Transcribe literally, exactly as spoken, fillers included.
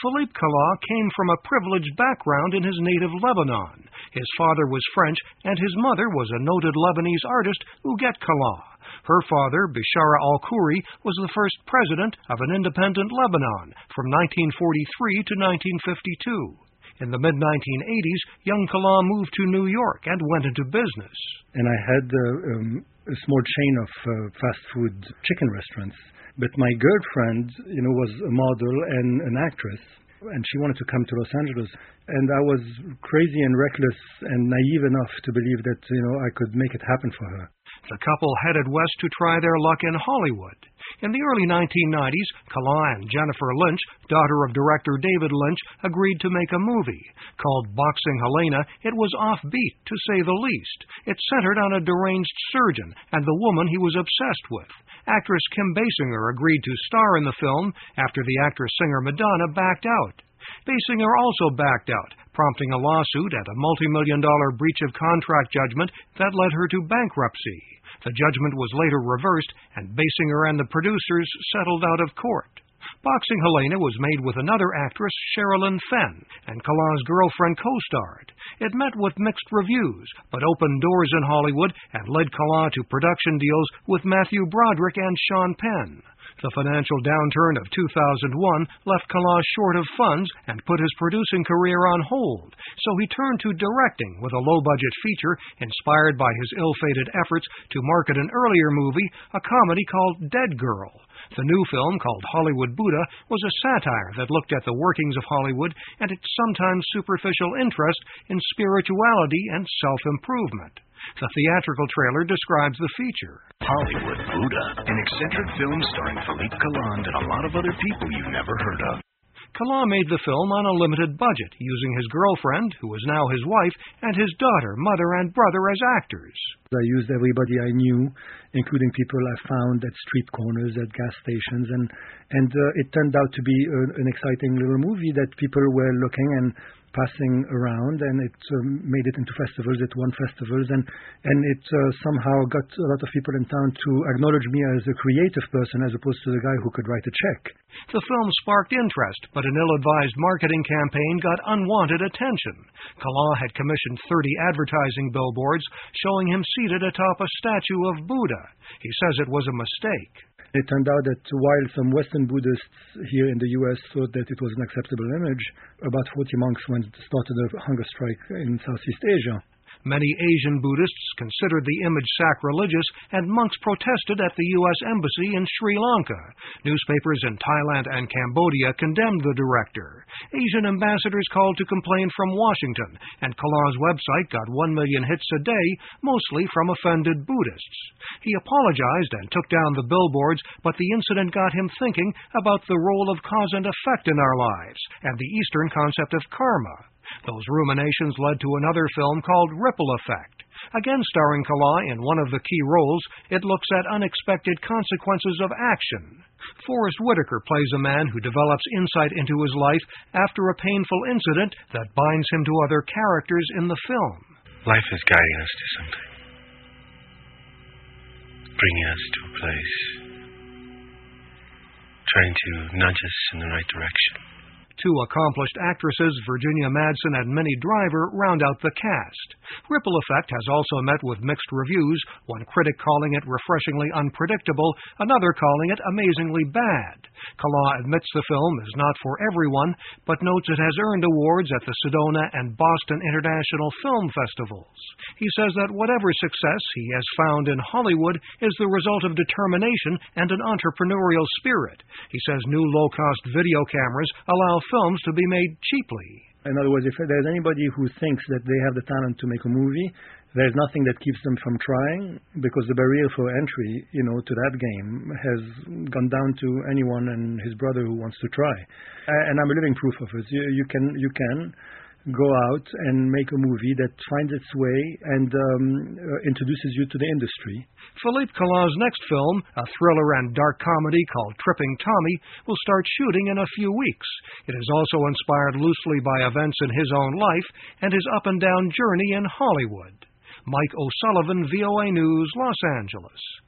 Philippe Calas came from a privileged background in his native Lebanon. His father was French, and his mother was a noted Lebanese artist, Huguette Calas. Her father, Bishara al-Khoury, was the first president of an independent Lebanon from nineteen forty-three to nineteen fifty-two. In the mid nineteen eighties, young Calas moved to New York and went into business. And I had uh, um, a small chain of uh, fast food chicken restaurants. But my girlfriend, you know, was a model and an actress, and she wanted to come to Los Angeles. And I was crazy and reckless and naive enough to believe that, you know, I could make it happen for her. The couple headed west to try their luck in Hollywood. In the early nineteen nineties, Calas and Jennifer Lynch, daughter of director David Lynch, agreed to make a movie. Called Boxing Helena, it was offbeat, to say the least. It centered on a deranged surgeon and the woman he was obsessed with. Actress Kim Basinger agreed to star in the film after the actress-singer Madonna backed out. Basinger also backed out, prompting a lawsuit and a multi-million dollar breach of contract judgment that led her to bankruptcy. The judgment was later reversed, and Basinger and the producers settled out of court. Boxing Helena was made with another actress, Sherilyn Fenn, and Calas' girlfriend co-starred. It met with mixed reviews, but opened doors in Hollywood and led Calas to production deals with Matthew Broderick and Sean Penn. The financial downturn of two thousand one left Calas short of funds and put his producing career on hold, so he turned to directing with a low-budget feature inspired by his ill-fated efforts to market an earlier movie, a comedy called Dead Girl. The new film, called Hollywood Buddha, was a satire that looked at the workings of Hollywood and its sometimes superficial interest in spirituality and self-improvement. The theatrical trailer describes the feature. Hollywood Buddha, an eccentric film starring Philippe Calas and a lot of other people you've never heard of. Calas made the film on a limited budget, using his girlfriend, who is now his wife, and his daughter, mother, and brother as actors. I used everybody I knew, including people I found at street corners, at gas stations, and, and uh, it turned out to be a, an exciting little movie that people were looking and passing around, and it um, made it into festivals. It won festivals, and and it uh, somehow got a lot of people in town to acknowledge me as a creative person as opposed to the guy who could write a check. The film sparked interest, but an ill-advised marketing campaign got unwanted attention. Calas had commissioned thirty advertising billboards showing him seated atop a statue of Buddha. He says it was a mistake. It turned out that while some Western Buddhists here in the U S thought that it was an acceptable image, about forty monks went started a hunger strike in Southeast Asia. Many Asian Buddhists considered the image sacrilegious, and monks protested at the U S Embassy in Sri Lanka. Newspapers in Thailand and Cambodia condemned the director. Asian ambassadors called to complain from Washington, and Calas' website got one million hits a day, mostly from offended Buddhists. He apologized and took down the billboards, but the incident got him thinking about the role of cause and effect in our lives, and the Eastern concept of karma. Those ruminations led to another film called Ripple Effect. Again starring Calas in one of the key roles, it looks at unexpected consequences of action. Forrest Whitaker plays a man who develops insight into his life after a painful incident that binds him to other characters in the film. Life is guiding us to something, bringing us to a place, trying to nudge us in the right direction. Two accomplished actresses, Virginia Madsen and Minnie Driver, round out the cast. Ripple Effect has also met with mixed reviews, one critic calling it refreshingly unpredictable, another calling it amazingly bad. Calas admits the film is not for everyone, but notes it has earned awards at the Sedona and Boston International Film Festivals. He says that whatever success he has found in Hollywood is the result of determination and an entrepreneurial spirit. He says new low-cost video cameras allow films to be made cheaply. In other words, if there's anybody who thinks that they have the talent to make a movie, there's nothing that keeps them from trying, because the barrier for entry, you know, to that game has gone down to anyone and his brother who wants to try. And I'm a living proof of it. You, you can you can go out and make a movie that finds its way and um, uh, introduces you to the industry. Philippe Calas' next film, a thriller and dark comedy called Tripping Tommy, will start shooting in a few weeks. It is also inspired loosely by events in his own life and his up-and-down journey in Hollywood. Mike O'Sullivan, V O A News, Los Angeles.